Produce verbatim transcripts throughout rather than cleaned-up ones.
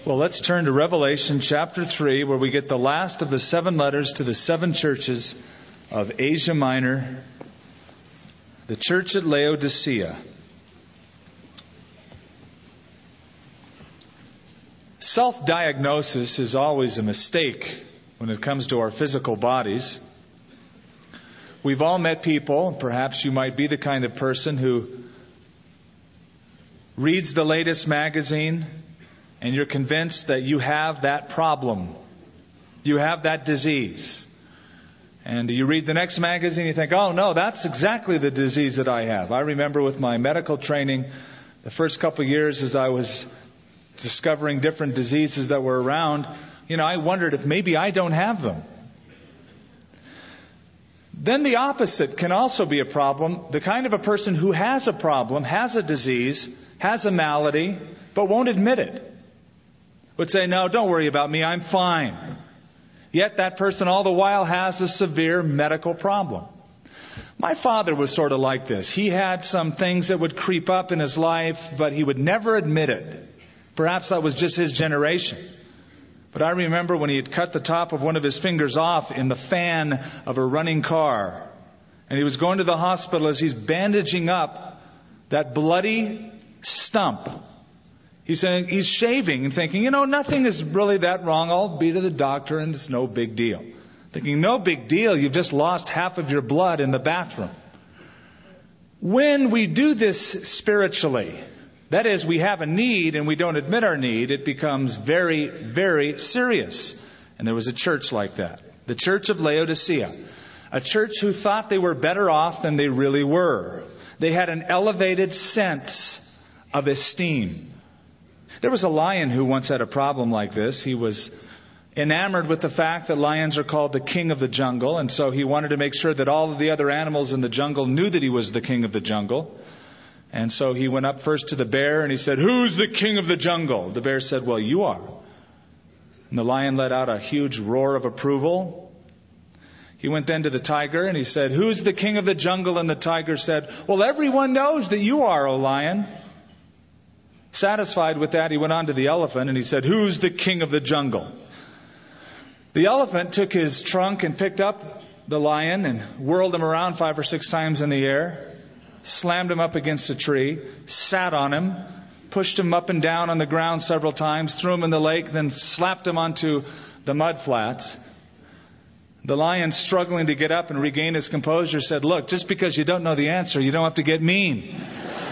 Well, let's turn to Revelation chapter three, where we get the last of the seven letters to the seven churches of Asia Minor, the church at Laodicea. Self-diagnosis is always a mistake when it comes to our physical bodies. We've all met people, perhaps you might be the kind of person who reads the latest magazine and you're convinced that you have that problem. You have that disease. And you read the next magazine, you think, oh no, that's exactly the disease that I have. I remember with my medical training, the first couple of years as I was discovering different diseases that were around, you know, I wondered if maybe I don't have them. Then the opposite can also be a problem. The kind of a person who has a problem, has a disease, has a malady, but won't admit it. Would say, no, don't worry about me, I'm fine. Yet that person all the while has a severe medical problem. My father was sort of like this. He had some things that would creep up in his life, but he would never admit it. Perhaps that was just his generation. But I remember when he had cut the top of one of his fingers off in the fan of a running car. And he was going to the hospital as he's bandaging up that bloody stump. He's saying, he's shaving and thinking, you know, nothing is really that wrong. I'll be to the doctor and it's no big deal. Thinking, no big deal. You've just lost half of your blood in the bathroom. When we do this spiritually, that is, we have a need and we don't admit our need, it becomes very, very serious. And there was a church like that. The church of Laodicea. A church who thought they were better off than they really were. They had an elevated sense of esteem. There was a lion who once had a problem like this. He was enamored with the fact that lions are called the king of the jungle. And so he wanted to make sure that all of the other animals in the jungle knew that he was the king of the jungle. And so he went up first to the bear and he said, who's the king of the jungle? The bear said, well, you are. And the lion let out a huge roar of approval. He went then to the tiger and he said, who's the king of the jungle? And the tiger said, well, everyone knows that you are, O lion. Satisfied with that, he went on to the elephant and he said, who's the king of the jungle? The elephant took his trunk and picked up the lion and whirled him around five or six times in the air, slammed him up against a tree, sat on him, pushed him up and down on the ground several times, threw him in the lake, then slapped him onto the mud flats. The lion, struggling to get up and regain his composure, said, look, just because you don't know the answer, you don't have to get mean.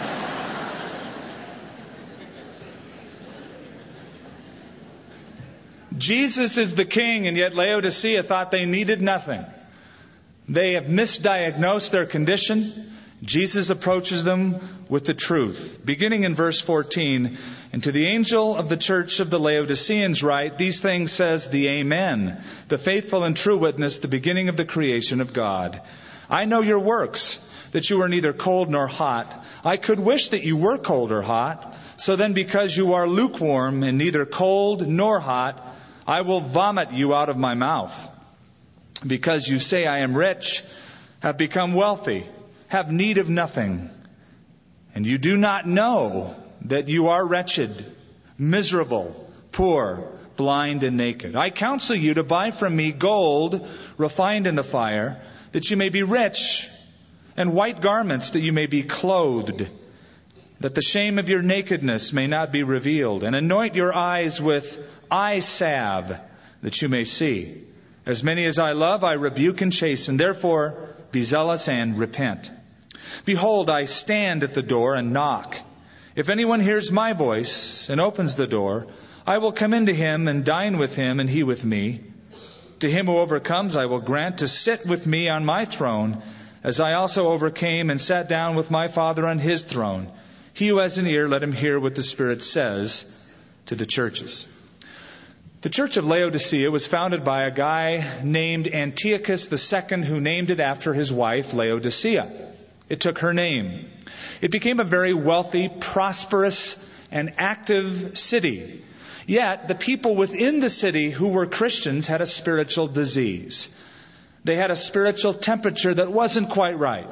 Jesus is the king, and yet Laodicea thought they needed nothing. They have misdiagnosed their condition. Jesus approaches them with the truth. Beginning in verse fourteen, and to the angel of the church of the Laodiceans write, these things says the Amen, the faithful and true witness, the beginning of the creation of God. I know your works, that you are neither cold nor hot. I could wish that you were cold or hot. So then, because you are lukewarm and neither cold nor hot, I will vomit you out of my mouth. Because you say, I am rich, have become wealthy, have need of nothing, and you do not know that you are wretched, miserable, poor, blind, and naked. I counsel you to buy from me gold refined in the fire, that you may be rich, and white garments, that you may be clothed, that the shame of your nakedness may not be revealed, and anoint your eyes with eye salve, that you may see. As many as I love, I rebuke and chasten. Therefore, be zealous and repent. Behold, I stand at the door and knock. If anyone hears my voice and opens the door, I will come into him and dine with him and he with me. To him who overcomes, I will grant to sit with me on my throne, as I also overcame and sat down with my Father on his throne. He who has an ear, let him hear what the Spirit says to the churches. The church of Laodicea was founded by a guy named Antiochus the Second, who named it after his wife, Laodicea. It took her name. It became a very wealthy, prosperous, and active city. Yet, the people within the city who were Christians had a spiritual disease. They had a spiritual temperature that wasn't quite right.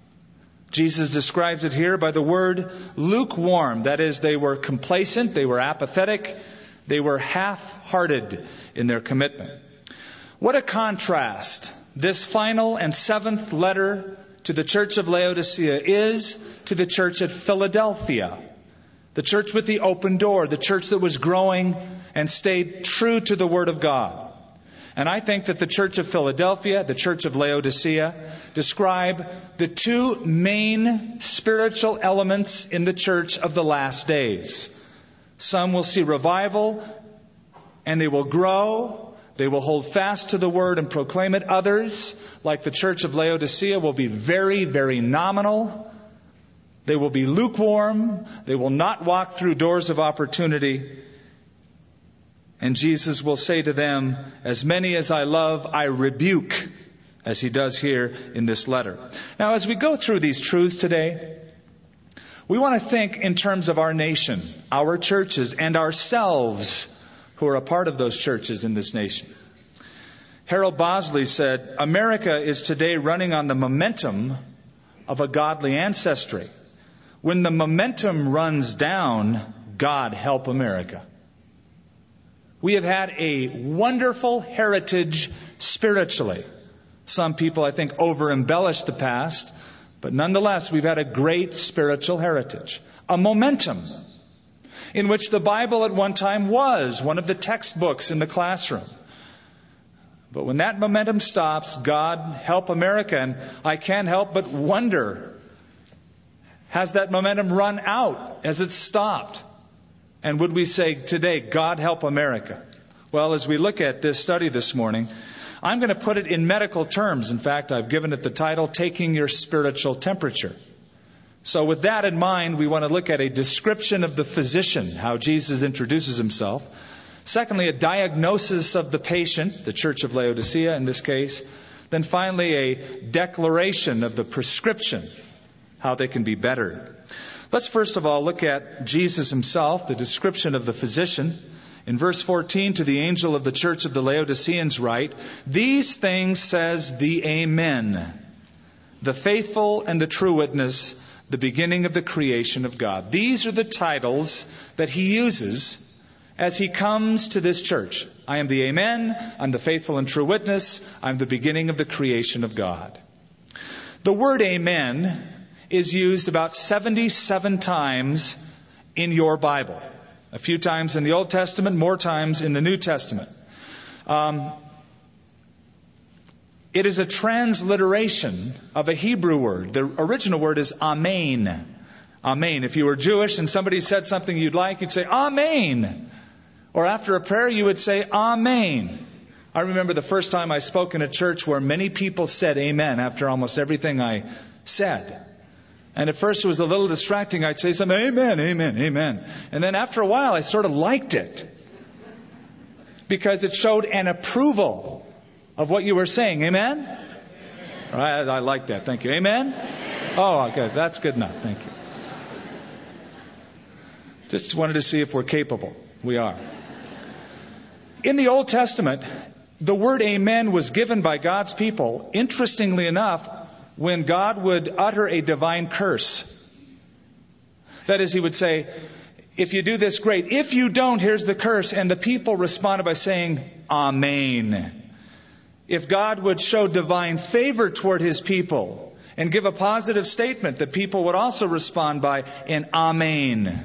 Jesus describes it here by the word lukewarm. That is, they were complacent, they were apathetic, They were half-hearted in their commitment. What a contrast this final and seventh letter to the church of Laodicea is to the church at Philadelphia. The church with the open door, the church that was growing and stayed true to the Word of God. And I think that the church of Philadelphia, the church of Laodicea, describe the two main spiritual elements in the church of the last days. Some will see revival, and they will grow. They will hold fast to the Word and proclaim it. Others, like the church of Laodicea, will be very, very nominal. They will be lukewarm. They will not walk through doors of opportunity. And Jesus will say to them, as many as I love, I rebuke, as he does here in this letter. Now, as we go through these truths today, we want to think in terms of our nation, our churches, and ourselves who are a part of those churches in this nation. Harold Bosley said, America is today running on the momentum of a godly ancestry. When the momentum runs down, God help America. We have had a wonderful heritage spiritually. Some people, I think, over-embellish the past, but nonetheless, we've had a great spiritual heritage. A momentum in which the Bible at one time was one of the textbooks in the classroom. But when that momentum stops, God help America. And I can't help but wonder, has that momentum run out? Has it stopped? And would we say today, God help America? Well, as we look at this study this morning, I'm going to put it in medical terms. In fact, I've given it the title, Taking Your Spiritual Temperature. So with that in mind, we want to look at a description of the physician, how Jesus introduces himself. Secondly, a diagnosis of the patient, the church of Laodicea in this case. Then finally, a declaration of the prescription, how they can be bettered. Let's first of all look at Jesus himself, the description of the physician. In verse fourteen, to the angel of the church of the Laodiceans write, these things says the Amen, the faithful and the true witness, the beginning of the creation of God. These are the titles that he uses as he comes to this church. I am the Amen, I'm the faithful and true witness, I'm the beginning of the creation of God. The word Amen is used about seventy-seven times in your Bible. A few times in the Old Testament, more times in the New Testament. Um, it is a transliteration of a Hebrew word. The original word is Amen. Amen. If you were Jewish and somebody said something you'd like, you'd say Amen. Or after a prayer, you would say Amen. I remember the first time I spoke in a church where many people said Amen after almost everything I said. And at first it was a little distracting. I'd say something, Amen, Amen, Amen. And then after a while I sort of liked it. Because it showed an approval of what you were saying. Amen? Amen. All right, I like that. Thank you. Amen? Amen. Oh, okay. That's good enough. Thank you. Just wanted to see if we're capable. We are. In the Old Testament, the word Amen was given by God's people, interestingly enough, when God would utter a divine curse. That is, he would say, if you do this, great. If you don't, here's the curse. And the people responded by saying, Amen. If God would show divine favor toward his people and give a positive statement, the people would also respond by an Amen.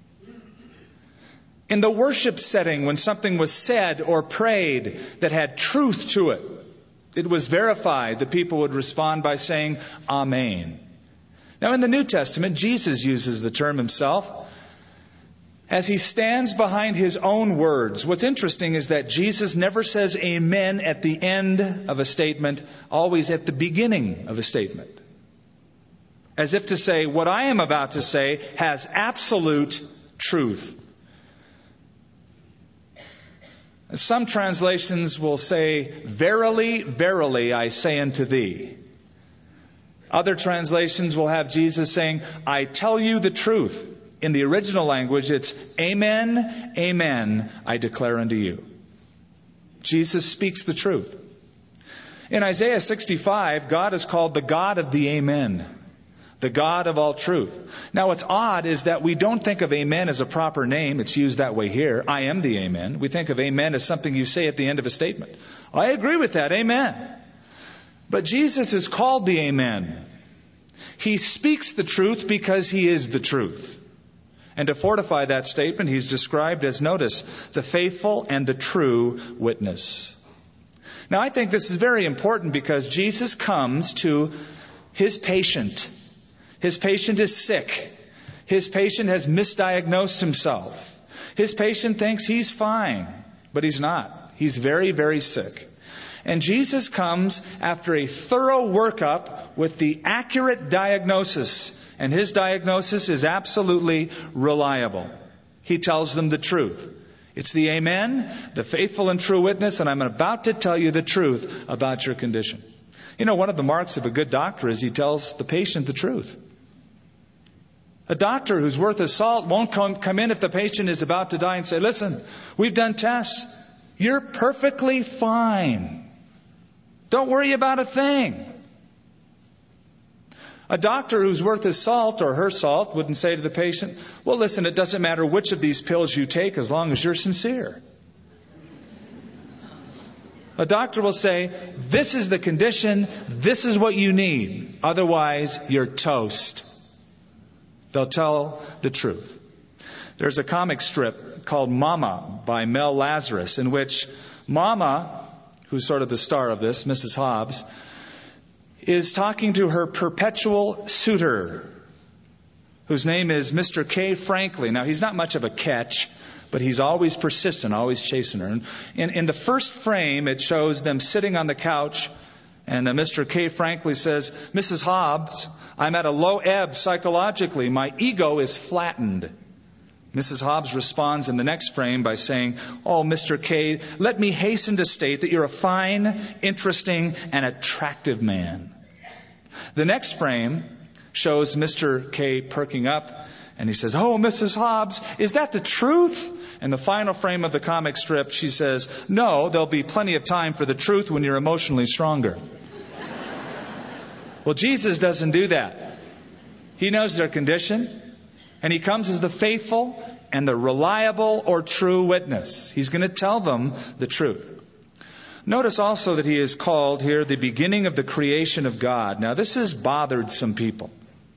In the worship setting, when something was said or prayed that had truth to it, it was verified, the people would respond by saying, Amen. Now in the New Testament, Jesus uses the term himself as he stands behind his own words. What's interesting is that Jesus never says Amen at the end of a statement, always at the beginning of a statement. As if to say, what I am about to say has absolute truth. Some translations will say, verily, verily, I say unto thee. Other translations will have Jesus saying, I tell you the truth. In the original language, it's Amen, Amen, I declare unto you. Jesus speaks the truth. In Isaiah sixty-five, God is called the God of the Amen. the God of all truth. Now what's odd is that we don't think of amen as a proper name. It's used that way here. I am the amen. We think of amen as something you say at the end of a statement. I agree with that. Amen. But Jesus is called the amen. He speaks the truth because he is the truth. And to fortify that statement, he's described as, notice, the faithful and the true witness. Now, I think this is very important because Jesus comes to his patient. His patient is sick. His patient has misdiagnosed himself. His patient thinks he's fine, but he's not. He's very, very sick. And Jesus comes after a thorough workup with the accurate diagnosis. And his diagnosis is absolutely reliable. He tells them the truth. It's the amen, the faithful and true witness, and I'm about to tell you the truth about your condition. You know, one of the marks of a good doctor is he tells the patient the truth. A doctor who's worth his salt won't come, come in if the patient is about to die and say, listen, we've done tests. You're perfectly fine. Don't worry about a thing. A doctor who's worth his salt or her salt wouldn't say to the patient, well, listen, it doesn't matter which of these pills you take as long as you're sincere. A doctor will say, this is the condition, this is what you need. Otherwise, you're toast. They'll tell the truth. There's a comic strip called Mama by Mel Lazarus, in which Mama, who's sort of the star of this, Missus Hobbs, is talking to her perpetual suitor, whose name is Mister K. Franklin. Now, he's not much of a catch, but he's always persistent, always chasing her. And in, in the first frame, it shows them sitting on the couch, and uh, Mister K. Franklin says, Missus Hobbs, I'm at a low ebb psychologically. My ego is flattened. Missus Hobbs responds in the next frame by saying, oh, Mister K, let me hasten to state that you're a fine, interesting, and attractive man. The next frame shows Mister K perking up, and he says, oh, Missus Hobbs, is that the truth? In the final frame of the comic strip, she says, no, there'll be plenty of time for the truth when you're emotionally stronger. Well, Jesus doesn't do that. He knows their condition. And he comes as the faithful and the reliable or true witness. He's going to tell them the truth. Notice also that he is called here the beginning of the creation of God. Now, this has bothered some people.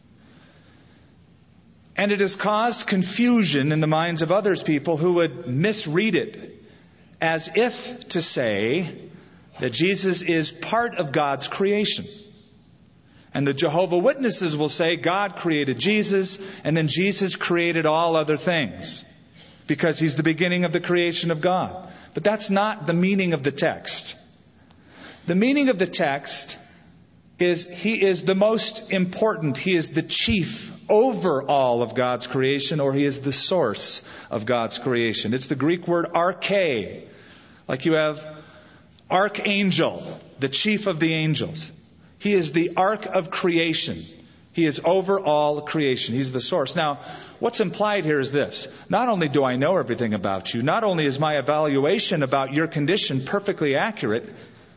And it has caused confusion in the minds of others people who would misread it as if to say that Jesus is part of God's creation. And the Jehovah's Witnesses will say God created Jesus, and then Jesus created all other things because he's the beginning of the creation of God. But that's not the meaning of the text. The meaning of the text is he is the most important. He is the chief over all of God's creation, or he is the source of God's creation. It's the Greek word arche. Like you have archangel, the chief of the angels. He is the ark of creation. He is over all creation. He's the source. Now, what's implied here is this. Not only do I know everything about you, not only is my evaluation about your condition perfectly accurate,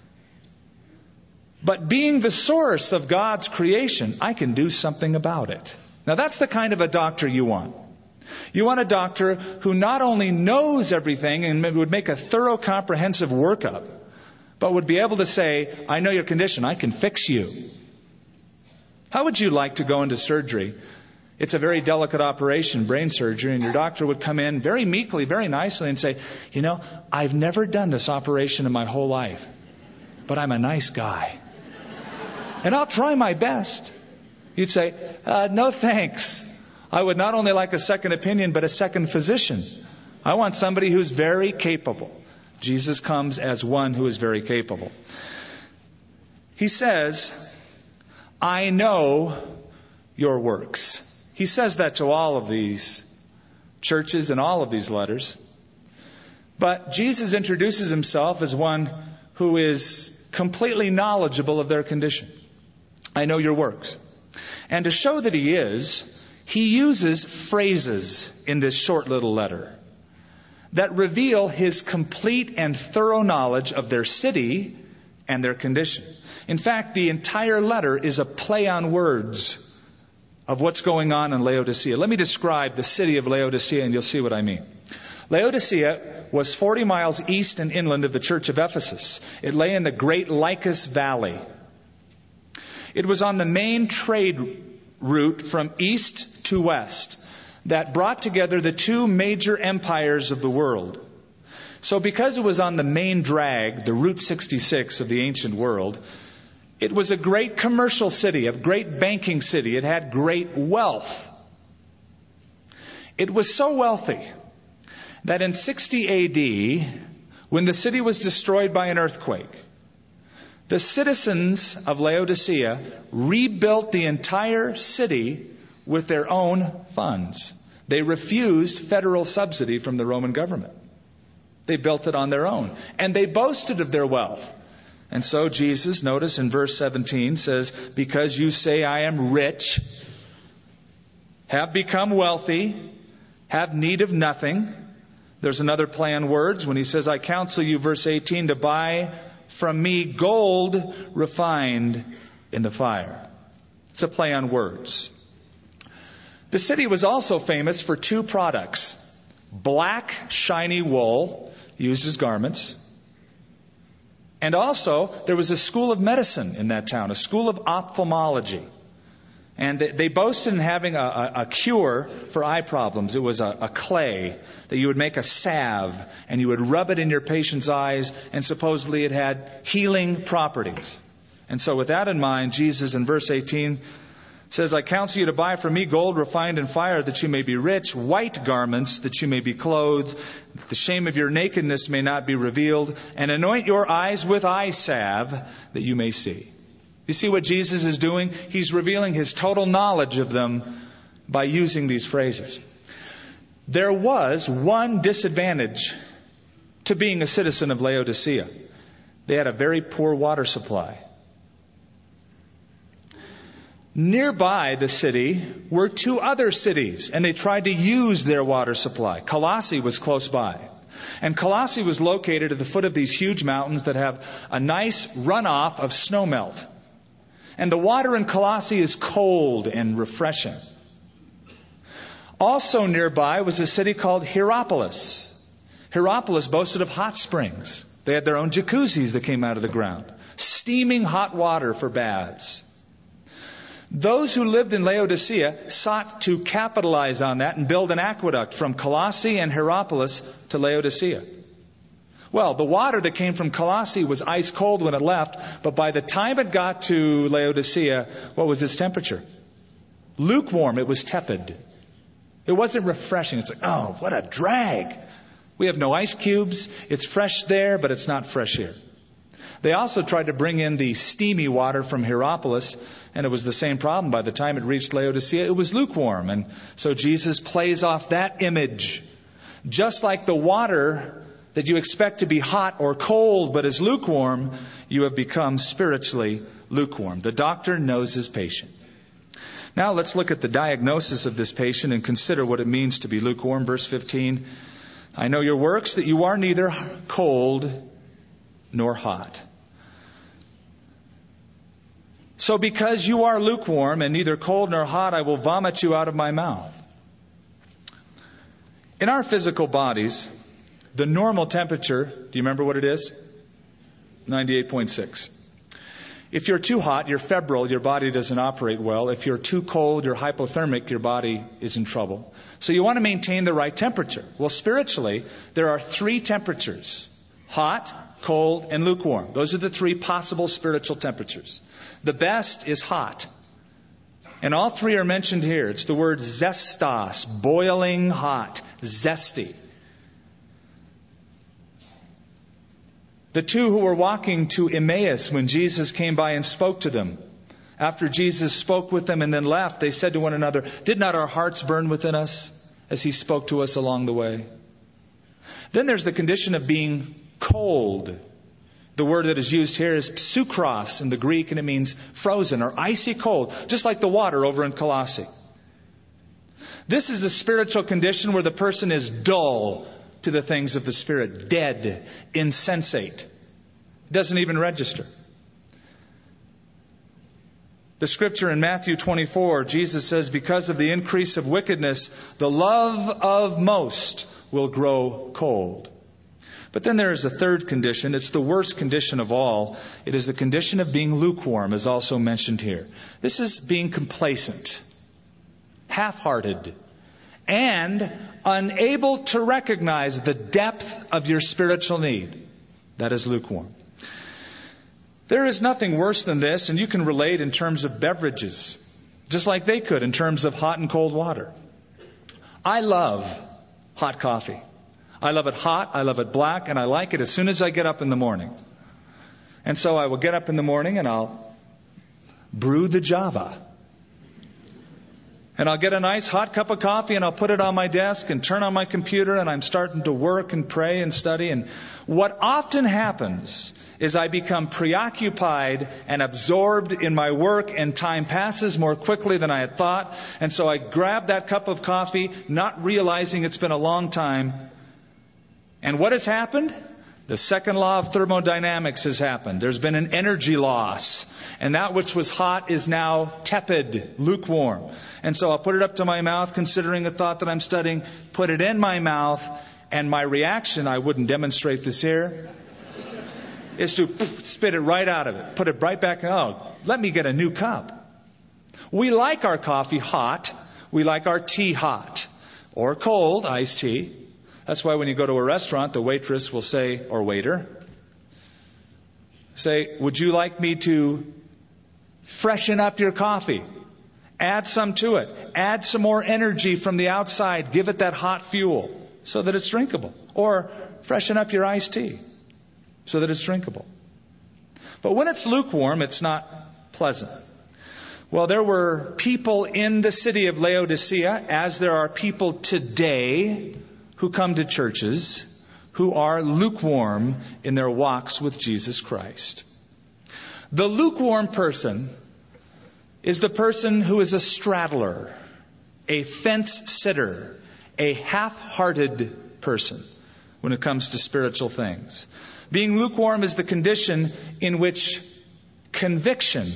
but being the source of God's creation, I can do something about it. Now, that's the kind of a doctor you want. You want a doctor who not only knows everything and would make a thorough, comprehensive workup, but would be able to say, I know your condition, I can fix you. How would you like to go into surgery? It's a very delicate operation, brain surgery, and your doctor would come in very meekly, very nicely and say, you know, I've never done this operation in my whole life, but I'm a nice guy. And I'll try my best. You'd say, uh, no thanks. I would not only like a second opinion, but a second physician. I want somebody who's very capable. Jesus comes as one who is very capable. He says, I know your works. He says that to all of these churches and all of these letters. But Jesus introduces himself as one who is completely knowledgeable of their condition. I know your works. And to show that he is, he uses phrases in this short little letter that reveal his complete and thorough knowledge of their city and their condition. In fact, the entire letter is a play on words. of what's going on in Laodicea. Let me describe the city of Laodicea and you'll see what I mean. Laodicea was forty miles east and inland of the church of Ephesus. It lay in the great Lycus Valley. It was on the main trade route from east to west that brought together the two major empires of the world. So because it was on the main drag, the Route sixty-six of the ancient world, it was a great commercial city, a great banking city. It had great wealth. It was so wealthy that in sixty A D, when the city was destroyed by an earthquake, the citizens of Laodicea rebuilt the entire city with their own funds. They refused federal subsidy from the Roman government. They built it on their own. And they boasted of their wealth. And so Jesus, notice in verse seventeen, says, because you say I am rich, have become wealthy, have need of nothing. There's another play on words when he says, I counsel you, verse eighteen, to buy from me gold refined in the fire. It's a play on words. The city was also famous for two products. Black, shiny wool, used as garments. And also, there was a school of medicine in that town, a school of ophthalmology. And they, they boasted in having a, a, a cure for eye problems. It was a, a clay that you would make a salve, and you would rub it in your patient's eyes, and supposedly it had healing properties. And so with that in mind, Jesus in verse eighteen says, I counsel you to buy from me gold refined in fire, that you may be rich, white garments, that you may be clothed, that the shame of your nakedness may not be revealed, and anoint your eyes with eye salve, that you may see. You see what Jesus is doing? He's revealing his total knowledge of them by using these phrases. There was one disadvantage to being a citizen of Laodicea. They had a very poor water supply. Nearby the city were two other cities, and they tried to use their water supply. Colossae was close by. And Colossae was located at the foot of these huge mountains that have a nice runoff of snowmelt. And the water in Colossae is cold and refreshing. Also nearby was a city called Hierapolis. Hierapolis boasted of hot springs. They had their own jacuzzis that came out of the ground. Steaming hot water for baths. Those who lived in Laodicea sought to capitalize on that and build an aqueduct from Colossae and Hierapolis to Laodicea. Well, the water that came from Colossae was ice cold when it left, but by the time it got to Laodicea, what was its temperature? Lukewarm. It was tepid. It wasn't refreshing. It's like, oh, what a drag. We have no ice cubes. It's fresh there, but it's not fresh here. They also tried to bring in the steamy water from Hierapolis, and it was the same problem. By the time it reached Laodicea, it was lukewarm. And so Jesus plays off that image. Just like the water that you expect to be hot or cold but is lukewarm, you have become spiritually lukewarm. The doctor knows his patient. Now let's look at the diagnosis of this patient and consider what it means to be lukewarm. Verse fifteen, I know your works, that you are neither cold nor hot. So because you are lukewarm and neither cold nor hot, I will vomit you out of my mouth. In our physical bodies, the normal temperature, do you remember what it is? ninety-eight point six. If you're too hot, you're febrile, your body doesn't operate well. If you're too cold, you're hypothermic, your body is in trouble. So you want to maintain the right temperature. Well, spiritually, there are three temperatures. Hot, cold, and lukewarm. Those are the three possible spiritual temperatures. The best is hot. And all three are mentioned here. It's the word zestos, boiling hot, zesty. The two who were walking to Emmaus when Jesus came by and spoke to them, after Jesus spoke with them and then left, they said to one another, did not our hearts burn within us as he spoke to us along the way? Then there's the condition of being cold. The word that is used here is psukros in the Greek, and it means frozen or icy cold, just like the water over in Colossae. This is a spiritual condition where the person is dull to the things of the Spirit, dead, insensate. Doesn't even register. The scripture in Matthew twenty-four, Jesus says, because of the increase of wickedness, the love of most will grow cold. But then there is a third condition. It's the worst condition of all. It is the condition of being lukewarm, as also mentioned here. This is being complacent, half-hearted, and unable to recognize the depth of your spiritual need. That is lukewarm. There is nothing worse than this, and you can relate in terms of beverages, just like they could in terms of hot and cold water. I love hot coffee. I love it hot, I love it black, and I like it as soon as I get up in the morning. And so I will get up in the morning and I'll brew the Java. And I'll get a nice hot cup of coffee and I'll put it on my desk and turn on my computer and I'm starting to work and pray and study. And what often happens is I become preoccupied and absorbed in my work, and time passes more quickly than I had thought. And so I grab that cup of coffee, not realizing it's been a long time. And what has happened? The second law of thermodynamics has happened. There's been an energy loss. And that which was hot is now tepid, lukewarm. And so I'll put it up to my mouth, considering a thought that I'm studying, put it in my mouth, and my reaction, I wouldn't demonstrate this here, is to spit it right out of it. Put it right back. Oh, let me get a new cup. We like our coffee hot. We like our tea hot. Or cold, iced tea. That's why when you go to a restaurant, the waitress will say, or waiter, say, would you like me to freshen up your coffee? Add some to it. Add some more energy from the outside. Give it that hot fuel so that it's drinkable. Or freshen up your iced tea so that it's drinkable. But when it's lukewarm, it's not pleasant. Well, there were people in the city of Laodicea, as there are people today who come to churches who are lukewarm in their walks with Jesus Christ. The lukewarm person is the person who is a straddler, a fence sitter, a half-hearted person when it comes to spiritual things. Being lukewarm is the condition in which conviction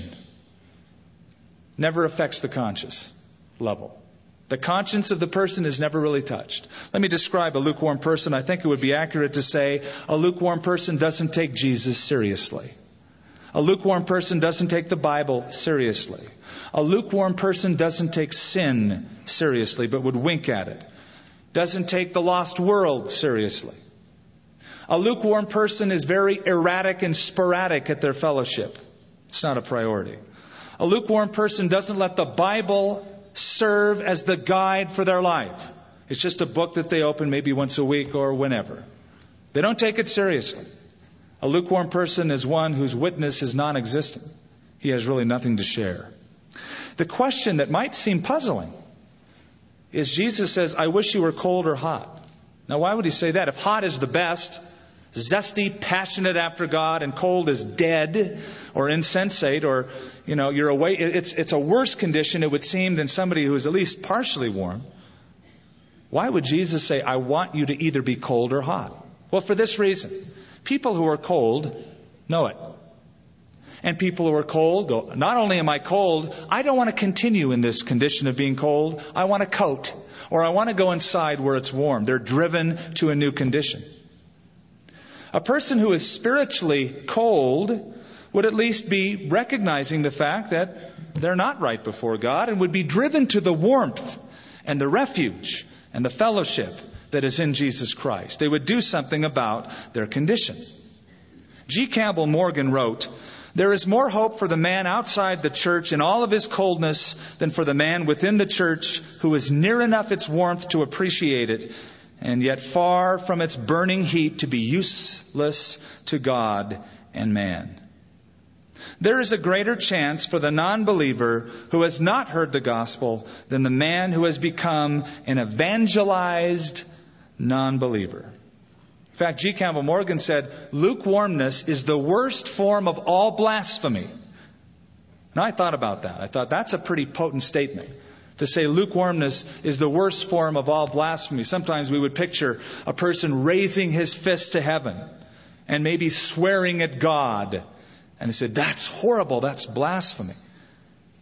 never affects the conscious level. The conscience of the person is never really touched. Let me describe a lukewarm person. I think it would be accurate to say a lukewarm person doesn't take Jesus seriously. A lukewarm person doesn't take the Bible seriously. A lukewarm person doesn't take sin seriously, but would wink at it. Doesn't take the lost world seriously. A lukewarm person is very erratic and sporadic at their fellowship. It's not a priority. A lukewarm person doesn't let the Bible serve as the guide for their life. It's just a book that they open maybe once a week or whenever. They don't take it seriously. A lukewarm person is one whose witness is non-existent. He has really nothing to share. The question that might seem puzzling is Jesus says, I wish you were cold or hot. Now, why would he say that? If hot is the best, zesty, passionate after God, and cold is dead or insensate, or, you know, you're away, it's, it's a worse condition, it would seem, than somebody who is at least partially warm. Why would Jesus say, I want you to either be cold or hot? Well, for this reason. People who are cold know it. And people who are cold go, not only am I cold, I don't want to continue in this condition of being cold. I want a coat. Or I want to go inside where it's warm. They're driven to a new condition. A person who is spiritually cold would at least be recognizing the fact that they're not right before God, and would be driven to the warmth and the refuge and the fellowship that is in Jesus Christ. They would do something about their condition. G. Campbell Morgan wrote, there is more hope for the man outside the church in all of his coldness than for the man within the church who is near enough its warmth to appreciate it, and yet far from its burning heat to be useless to God and man. There is a greater chance for the non-believer who has not heard the gospel than the man who has become an evangelized non-believer. In fact, G. Campbell Morgan said, lukewarmness is the worst form of all blasphemy. And I thought about that. I thought that's a pretty potent statement. To say lukewarmness is the worst form of all blasphemy. Sometimes we would picture a person raising his fist to heaven and maybe swearing at God. And they said, that's horrible, that's blasphemy.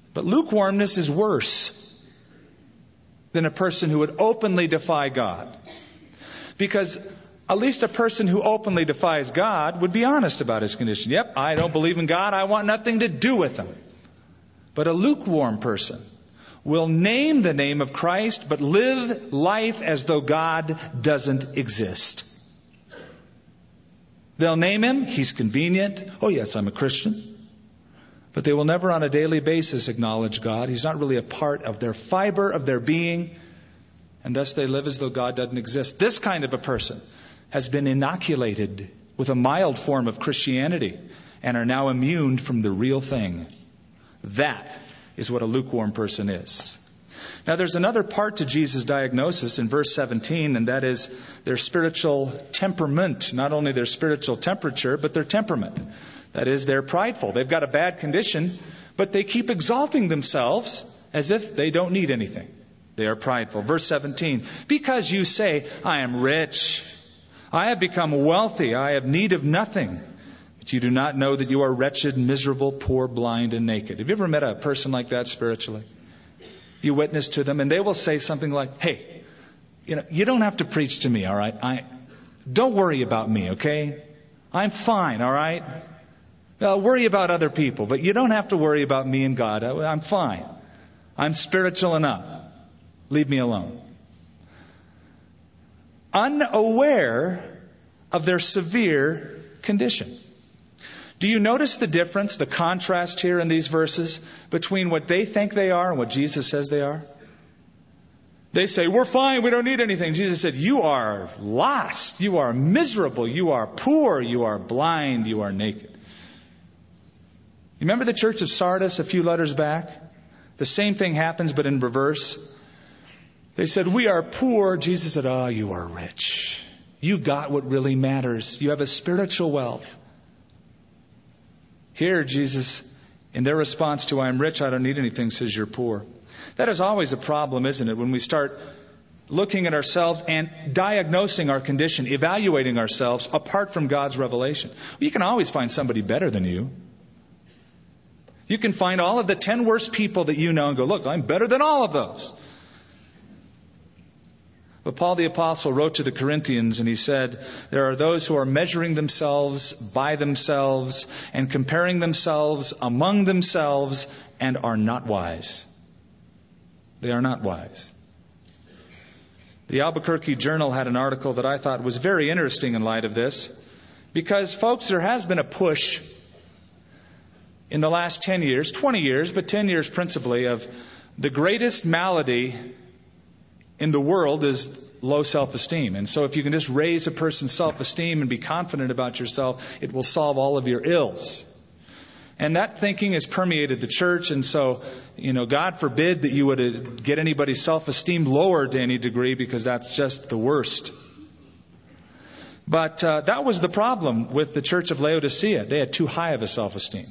But lukewarmness is worse than a person who would openly defy God. Because at least a person who openly defies God would be honest about his condition. Yep, I don't believe in God. I want nothing to do with him. But a lukewarm person will name the name of Christ, but live life as though God doesn't exist. They'll name him. He's convenient. Oh, yes, I'm a Christian. But they will never on a daily basis acknowledge God. He's not really a part of their fiber of their being. And thus they live as though God doesn't exist. This kind of a person has been inoculated with a mild form of Christianity and are now immune from the real thing. That is what a lukewarm person is. Now there's another part to Jesus' diagnosis in verse seventeen, and that is their spiritual temperament. Not only their spiritual temperature, but their temperament. That is, they're prideful. They've got a bad condition, but they keep exalting themselves as if they don't need anything. They are prideful. Verse seventeen, because you say, I am rich, I have become wealthy, I have need of nothing, but you do not know that you are wretched, miserable, poor, blind, and naked. Have you ever met a person like that spiritually? You witness to them, and they will say something like, hey, you know, you don't have to preach to me, all right? I, don't worry about me, okay? I'm fine, all right? I'll worry about other people, but you don't have to worry about me and God. I, I'm fine. I'm spiritual enough. Leave me alone. Unaware of their severe condition. Do you notice the difference, the contrast here in these verses between what they think they are and what Jesus says they are? They say, we're fine, we don't need anything. Jesus said, you are lost, you are miserable, you are poor, you are blind, you are naked. You remember the church of Sardis a few letters back? The same thing happens, but in reverse. They said, we are poor. Jesus said, oh, you are rich. You got what really matters. You have a spiritual wealth. Here, Jesus, in their response to, I am rich, I don't need anything, says you're poor. That is always a problem, isn't it? When we start looking at ourselves and diagnosing our condition, evaluating ourselves apart from God's revelation. Well, you can always find somebody better than you. You can find all of the ten worst people that you know and go, look, I'm better than all of those. But Paul the Apostle wrote to the Corinthians and he said, there are those who are measuring themselves by themselves and comparing themselves among themselves and are not wise. They are not wise. The Albuquerque Journal had an article that I thought was very interesting in light of this. Because, folks, there has been a push in the last ten years, twenty years, but ten years principally, of the greatest malady in the world is low self-esteem. And so if you can just raise a person's self-esteem and be confident about yourself, it will solve all of your ills. And that thinking has permeated the church. And so, you know, God forbid that you would get anybody's self-esteem lowered to any degree, because that's just the worst. But uh, that was the problem with the church of Laodicea. They had too high of a self-esteem.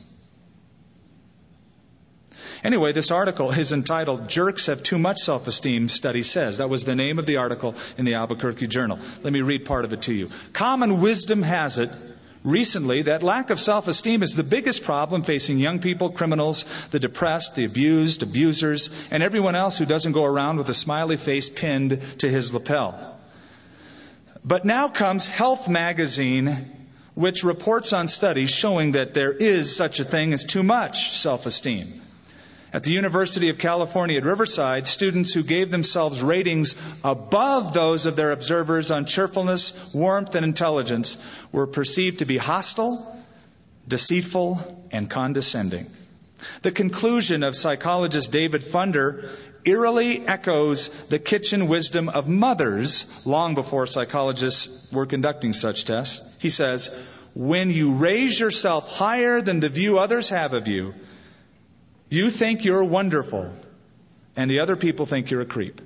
Anyway, this article is entitled, Jerks Have Too Much Self-Esteem, Study Says. That was the name of the article in the Albuquerque Journal. Let me read part of it to you. Common wisdom has it recently that lack of self-esteem is the biggest problem facing young people, criminals, the depressed, the abused, abusers, and everyone else who doesn't go around with a smiley face pinned to his lapel. But now comes Health Magazine, which reports on studies showing that there is such a thing as too much self-esteem. At the University of California at Riverside, students who gave themselves ratings above those of their observers on cheerfulness, warmth, and intelligence were perceived to be hostile, deceitful, and condescending. The conclusion of psychologist David Funder eerily echoes the kitchen wisdom of mothers long before psychologists were conducting such tests. He says, when you raise yourself higher than the view others have of you, you think you're wonderful, and the other people think you're a creep.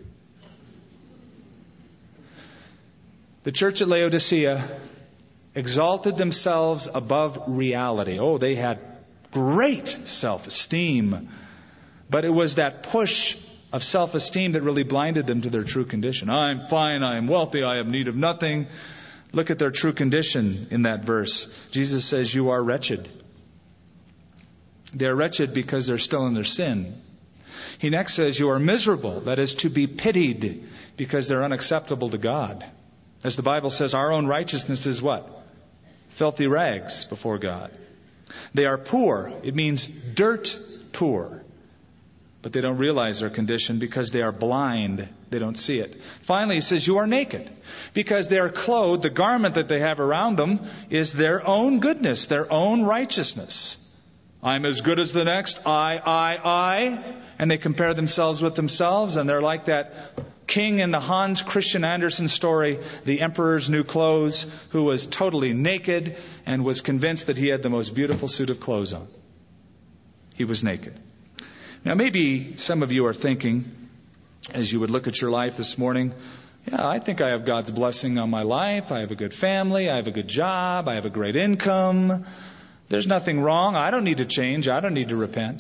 The church at Laodicea exalted themselves above reality. Oh, they had great self-esteem. But it was that push of self-esteem that really blinded them to their true condition. I'm fine, I am wealthy, I have need of nothing. Look at their true condition in that verse. Jesus says, you are wretched. They are wretched because they're still in their sin. He next says, you are miserable, that is, to be pitied, because they're unacceptable to God. As the Bible says, our own righteousness is what? Filthy rags before God. They are poor. It means dirt poor. But they don't realize their condition because they are blind. They don't see it. Finally, he says, you are naked. Because they are clothed, the garment that they have around them is their own goodness, their own righteousness. I'm as good as the next. I, I, I. And they compare themselves with themselves, and they're like that king in the Hans Christian Andersen story, The Emperor's New Clothes, who was totally naked and was convinced that he had the most beautiful suit of clothes on. He was naked. Now, maybe some of you are thinking, as you would look at your life this morning, yeah, I think I have God's blessing on my life. I have a good family. I have a good job. I have a great income. There's nothing wrong. I don't need to change. I don't need to repent.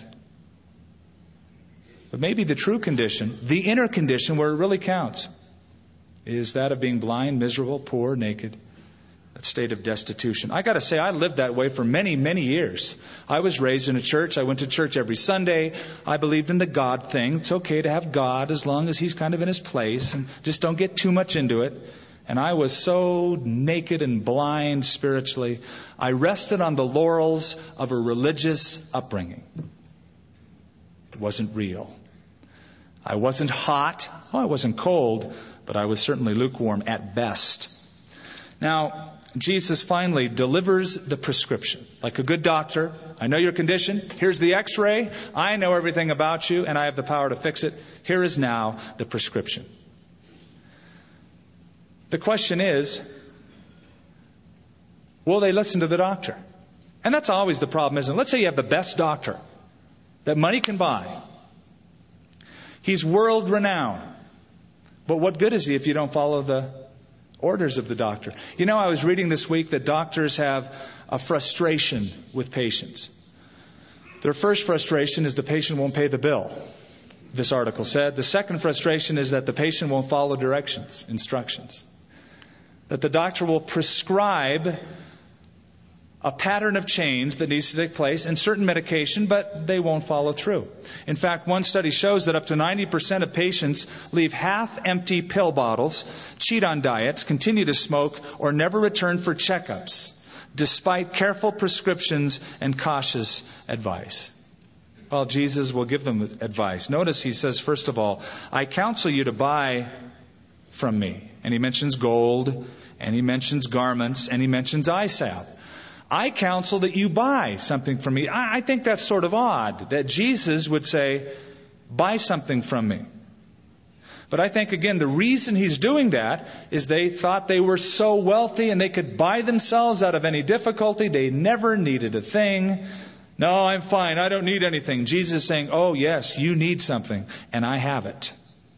But maybe the true condition, the inner condition where it really counts, is that of being blind, miserable, poor, naked. That state of destitution. I got to say, I lived that way for many, many years. I was raised in a church. I went to church every Sunday. I believed in the God thing. It's okay to have God as long as He's kind of in His place, and just don't get too much into it. And I was so naked and blind spiritually. I rested on the laurels of a religious upbringing. It wasn't real. I wasn't hot. Oh, I wasn't cold, but I was certainly lukewarm at best. Now, Jesus finally delivers the prescription. Like a good doctor, I know your condition. Here's the x-ray. I know everything about you, and I have the power to fix it. Here is now the prescription. The question is, will they listen to the doctor? And that's always the problem, isn't it? Let's say you have the best doctor that money can buy. He's world renowned. But what good is he if you don't follow the orders of the doctor? You know, I was reading this week that doctors have a frustration with patients. Their first frustration is the patient won't pay the bill, this article said. The second frustration is that the patient won't follow directions, instructions. That the doctor will prescribe a pattern of change that needs to take place and certain medication, but they won't follow through. In fact, one study shows that up to ninety percent of patients leave half-empty pill bottles, cheat on diets, continue to smoke, or never return for checkups, despite careful prescriptions and cautious advice. Well, Jesus will give them advice. Notice he says, first of all, I counsel you to buy from me. And he mentions gold, and he mentions garments, and he mentions eye salve. I counsel that you buy something from me. I think that's sort of odd that Jesus would say, buy something from me. But I think, again, the reason he's doing that is they thought they were so wealthy and they could buy themselves out of any difficulty. They never needed a thing. No, I'm fine. I don't need anything. Jesus is saying, oh, yes, you need something, and I have it.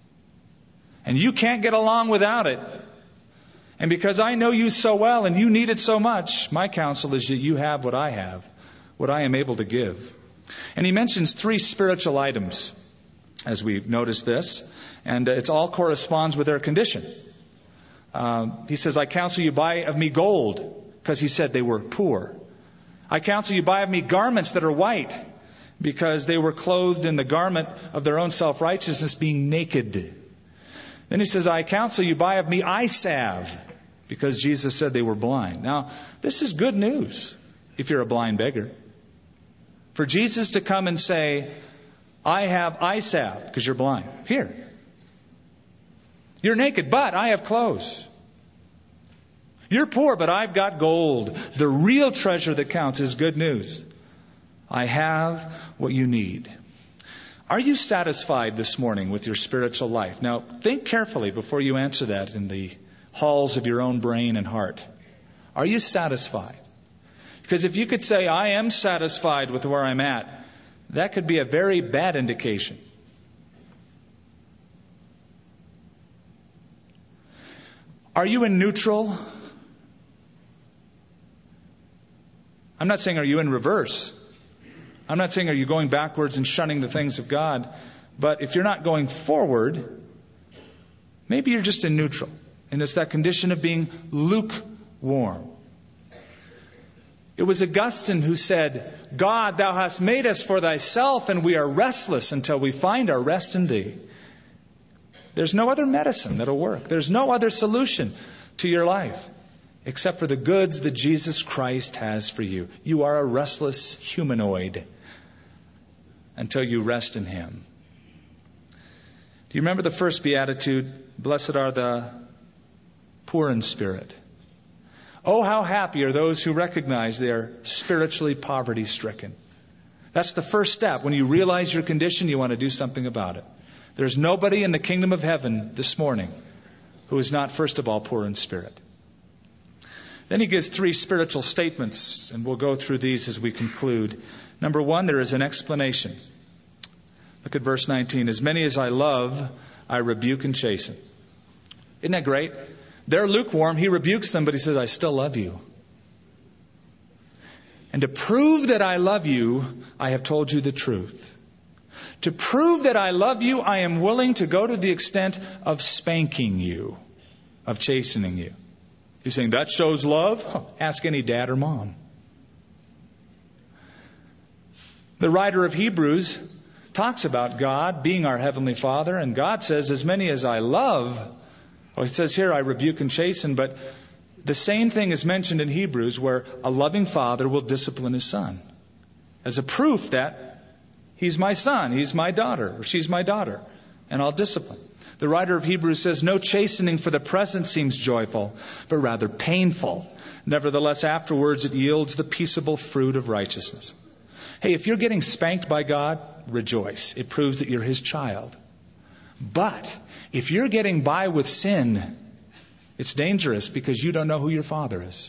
And you can't get along without it. And because I know you so well and you need it so much, my counsel is that you have what I have, what I am able to give. And he mentions three spiritual items, as we've noticed this, and it all corresponds with their condition. Uh, he says, I counsel you buy of me gold, because he said they were poor. I counsel you buy of me garments that are white, because they were clothed in the garment of their own self-righteousness, being naked. Then he says, I counsel you buy of me eye salve, because Jesus said they were blind. Now, this is good news if you're a blind beggar. For Jesus to come and say, I have eye salve, because you're blind. Here. You're naked, but I have clothes. You're poor, but I've got gold. The real treasure that counts is good news. I have what you need. Are you satisfied this morning with your spiritual life? Now, think carefully before you answer that in the halls of your own brain and heart. Are you satisfied? Because if you could say, I am satisfied with where I'm at, that could be a very bad indication. Are you in neutral? I'm not saying are you in reverse. I'm not saying are you going backwards and shunning the things of God. But if you're not going forward, maybe you're just in neutral. And it's that condition of being lukewarm. It was Augustine who said, God, thou hast made us for thyself, and we are restless until we find our rest in thee. There's no other medicine that'll work. There's no other solution to your life except for the goods that Jesus Christ has for you. You are a restless humanoid until you rest in Him. Do you remember the first beatitude? Blessed are the poor in spirit. Oh, how happy are those who recognize they are spiritually poverty-stricken. That's the first step. When you realize your condition, you want to do something about it. There's nobody in the kingdom of heaven this morning who is not, first of all, poor in spirit. Then he gives three spiritual statements, and we'll go through these as we conclude. Number one, there is an explanation. Look at verse nineteen. As many as I love, I rebuke and chasten. Isn't that great? They're lukewarm. He rebukes them, but he says, I still love you. And to prove that I love you, I have told you the truth. To prove that I love you, I am willing to go to the extent of spanking you, of chastening you. You're saying, that shows love? Oh, ask any dad or mom. The writer of Hebrews talks about God being our Heavenly Father, and God says, as many as I love, well, it says here, I rebuke and chasten, but the same thing is mentioned in Hebrews where a loving father will discipline his son as a proof that he's my son, he's my daughter, or she's my daughter, and I'll discipline. The writer of Hebrews says, no chastening for the present seems joyful, but rather painful. Nevertheless, afterwards it yields the peaceable fruit of righteousness. Hey, if you're getting spanked by God, rejoice. It proves that you're His child. But if you're getting by with sin, it's dangerous because you don't know who your Father is.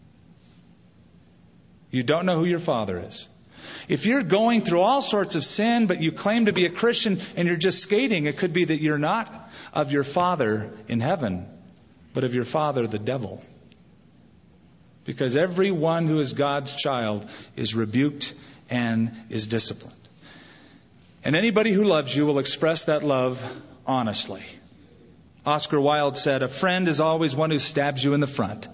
You don't know who your Father is. If you're going through all sorts of sin, but you claim to be a Christian and you're just skating, it could be that you're not of your Father in heaven, but of your father, the devil. Because everyone who is God's child is rebuked and is disciplined. And anybody who loves you will express that love honestly. Oscar Wilde said, a friend is always one who stabs you in the front.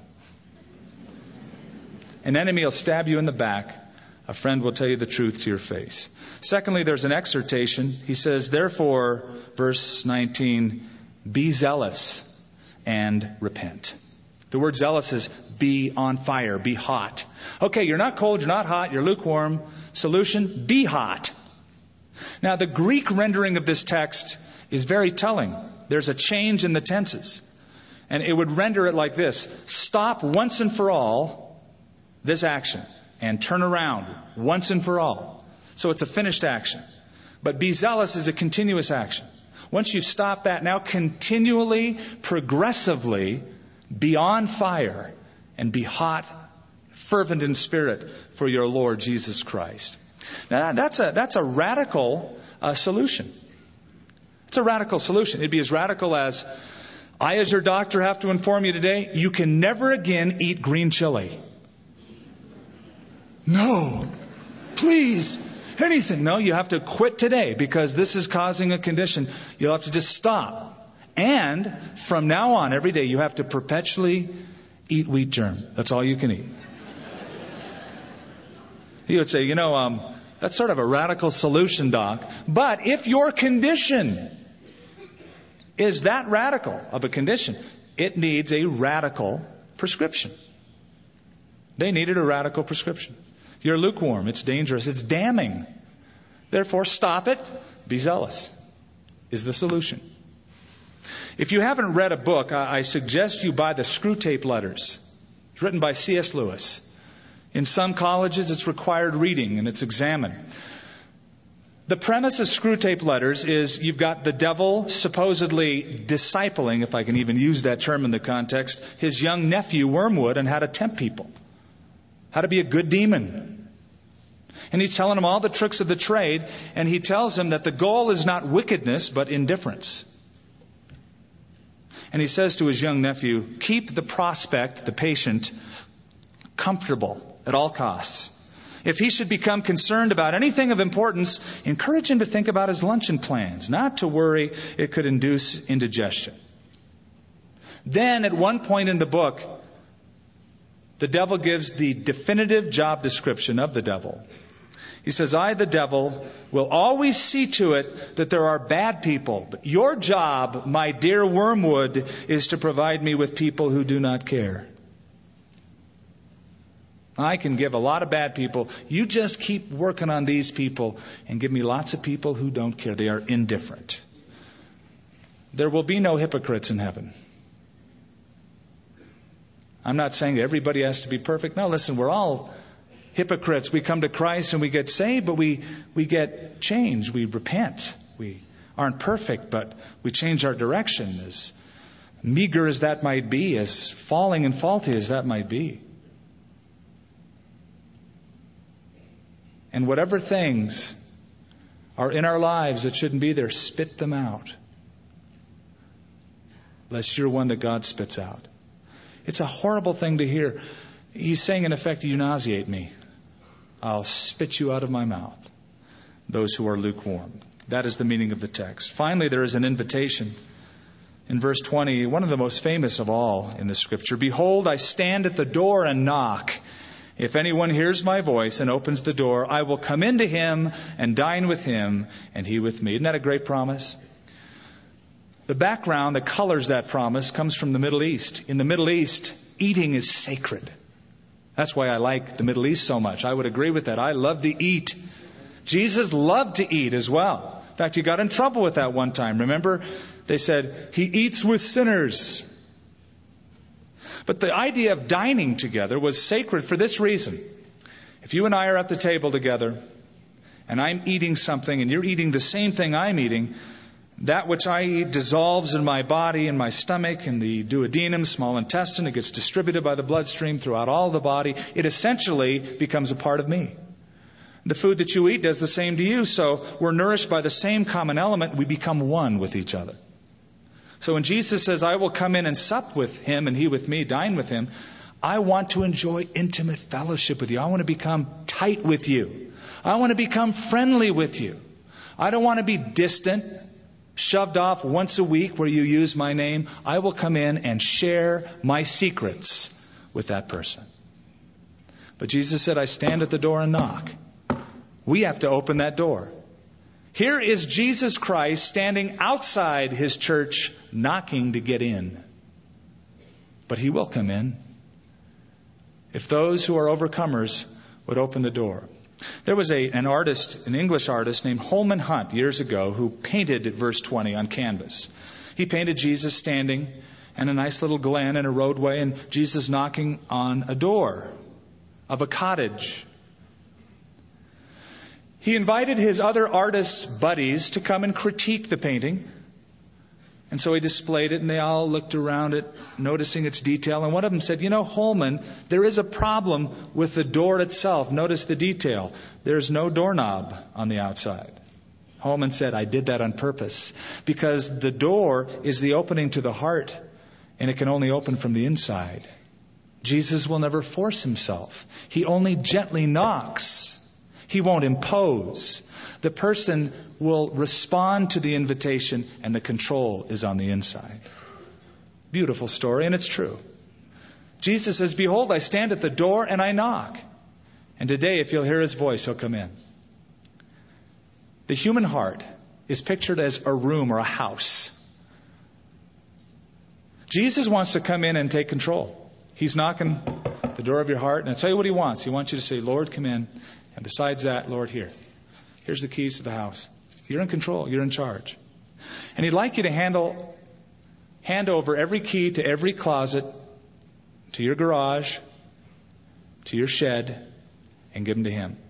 An enemy will stab you in the back. A friend will tell you the truth to your face. Secondly, there's an exhortation. He says, therefore, verse nineteen, be zealous and repent. The word zealous is be on fire, be hot. Okay, you're not cold, you're not hot, you're lukewarm. Solution, be hot. Now, the Greek rendering of this text is very telling. There's a change in the tenses. And it would render it like this. Stop once and for all this action and turn around once and for all. So it's a finished action. But be zealous is a continuous action. Once you stop that, now continually, progressively be on fire and be hot, fervent in spirit for your Lord Jesus Christ. Now, that's a, that's a radical uh, solution. It's a radical solution. It'd be as radical as, I as your doctor have to inform you today, you can never again eat green chili. No, please, anything. No, you have to quit today because this is causing a condition. You'll have to just stop. And from now on, every day, you have to perpetually eat wheat germ. That's all you can eat. You would say, you know, um, that's sort of a radical solution, Doc. But if your condition is that radical of a condition, it needs a radical prescription. They needed a radical prescription. You're lukewarm. It's dangerous. It's damning. Therefore, stop it. Be zealous is the solution. If you haven't read a book, I suggest you buy the Screwtape Letters. It's written by C S Lewis. In some colleges, it's required reading and it's examined. The premise of Screwtape Letters is you've got the devil supposedly discipling, if I can even use that term in the context, his young nephew Wormwood on how to tempt people, how to be a good demon. And he's telling him all the tricks of the trade, and he tells him that the goal is not wickedness, but indifference. And he says to his young nephew, keep the prospect, the patient, comfortable at all costs. If he should become concerned about anything of importance, encourage him to think about his luncheon plans, not to worry it could induce indigestion. Then, at one point in the book, the devil gives the definitive job description of the devil. He says, I, the devil, will always see to it that there are bad people. But your job, my dear wormwood, is to provide me with people who do not care. I can give a lot of bad people. You just keep working on these people and give me lots of people who don't care. They are indifferent. There will be no hypocrites in heaven. I'm not saying everybody has to be perfect. No, listen, we're all hypocrites. We come to Christ and we get saved, but we, we get changed. We repent. We aren't perfect, but we change our direction, as meager as that might be, as falling and faulty as that might be. And whatever things are in our lives that shouldn't be there, spit them out. Lest you're one that God spits out. It's a horrible thing to hear. He's saying, in effect, you nauseate me. I'll spit you out of my mouth. Those who are lukewarm. That is the meaning of the text. Finally, there is an invitation. In verse twenty, one of the most famous of all in the Scripture. Behold, I stand at the door and knock. If anyone hears my voice and opens the door, I will come into him and dine with him and he with me. Isn't that a great promise? The background that colors that promise comes from the Middle East. In the Middle East, eating is sacred. That's why I like the Middle East so much. I would agree with that. I love to eat. Jesus loved to eat as well. In fact, he got in trouble with that one time. Remember, they said, he eats with sinners. But the idea of dining together was sacred for this reason. If you and I are at the table together, and I'm eating something, and you're eating the same thing I'm eating, that which I eat dissolves in my body, in my stomach, in the duodenum, small intestine. It gets distributed by the bloodstream throughout all the body. It essentially becomes a part of me. The food that you eat does the same to you. So we're nourished by the same common element. We become one with each other. So when Jesus says, I will come in and sup with him and he with me, dine with him, I want to enjoy intimate fellowship with you. I want to become tight with you. I want to become friendly with you. I don't want to be distant, shoved off once a week where you use my name. I will come in and share my secrets with that person. But Jesus said, I stand at the door and knock. We have to open that door. Here is Jesus Christ standing outside his church, knocking to get in. But he will come in if those who are overcomers would open the door. There was a, an artist, an English artist named Holman Hunt years ago who painted verse twenty on canvas. He painted Jesus standing in a nice little glen in a roadway and Jesus knocking on a door of a cottage. He invited his other artist buddies to come and critique the painting. And so he displayed it and they all looked around it, noticing its detail. And one of them said, you know, Holman, there is a problem with the door itself. Notice the detail. There's no doorknob on the outside. Holman said, I did that on purpose because the door is the opening to the heart and it can only open from the inside. Jesus will never force himself. He only gently knocks. He won't impose. The person will respond to the invitation and the control is on the inside. Beautiful story, and it's true. Jesus says, behold, I stand at the door and I knock. And today, if you'll hear his voice, he'll come in. The human heart is pictured as a room or a house. Jesus wants to come in and take control. He's knocking at the door of your heart, and I'll tell you what he wants. He wants you to say, Lord, come in. And besides that, Lord, here. Here's the keys to the house. You're in control. You're in charge. And he'd like you to handle, hand over every key to every closet, to your garage, to your shed, and give them to him.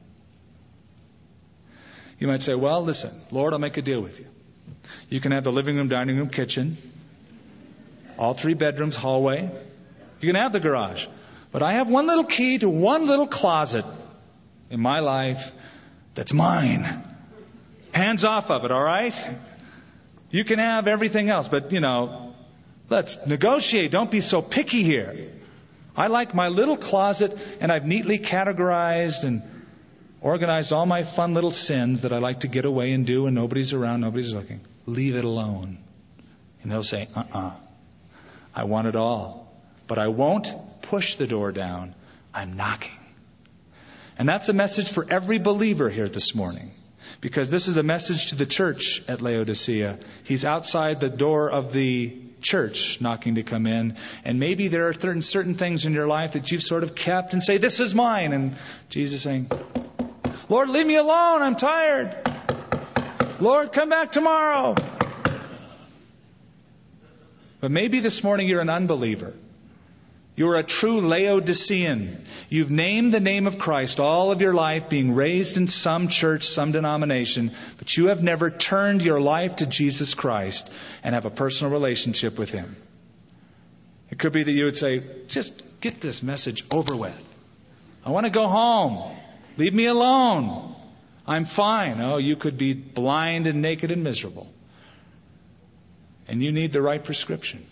You might say, well, listen, Lord, I'll make a deal with you. You can have the living room, dining room, kitchen, all three bedrooms, hallway. You can have the garage. But I have one little key to one little closet in my life that's mine. Hands off of it, all right? You can have everything else, but, you know, let's negotiate. Don't be so picky here. I like my little closet, and I've neatly categorized and organized all my fun little sins that I like to get away and do, and nobody's around, nobody's looking. Leave it alone. And he'll say, uh-uh. I want it all. But I won't push the door down. I'm knocking. And that's a message for every believer here this morning. Because this is a message to the church at Laodicea. He's outside the door of the church knocking to come in. And maybe there are certain, certain things in your life that you've sort of kept and say, this is mine. And Jesus is saying, Lord, leave me alone. I'm tired. Lord, come back tomorrow. But maybe this morning you're an unbeliever. You're a true Laodicean. You've named the name of Christ all of your life, being raised in some church, some denomination, but you have never turned your life to Jesus Christ and have a personal relationship with Him. It could be that you would say, just get this message over with. I want to go home. Leave me alone. I'm fine. Oh, you could be blind and naked and miserable. And you need the right prescription.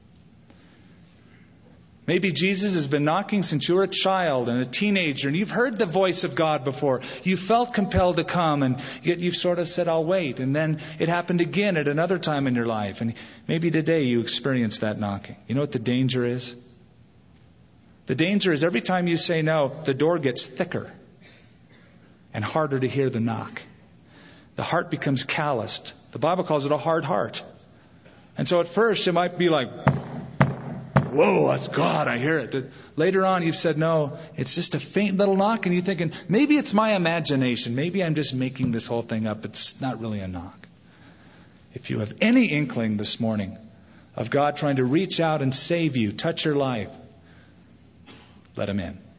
Maybe Jesus has been knocking since you were a child and a teenager, and you've heard the voice of God before. You felt compelled to come, and yet you've sort of said, I'll wait. And then it happened again at another time in your life. And maybe today you experienced that knocking. You know what the danger is? The danger is every time you say no, the door gets thicker and harder to hear the knock. The heart becomes calloused. The Bible calls it a hard heart. And so at first it might be like, whoa, that's God, I hear it. But later on you've said, no, it's just a faint little knock, and you're thinking, maybe it's my imagination. Maybe I'm just making this whole thing up. It's not really a knock. If you have any inkling this morning of God trying to reach out and save you, touch your life, let Him in.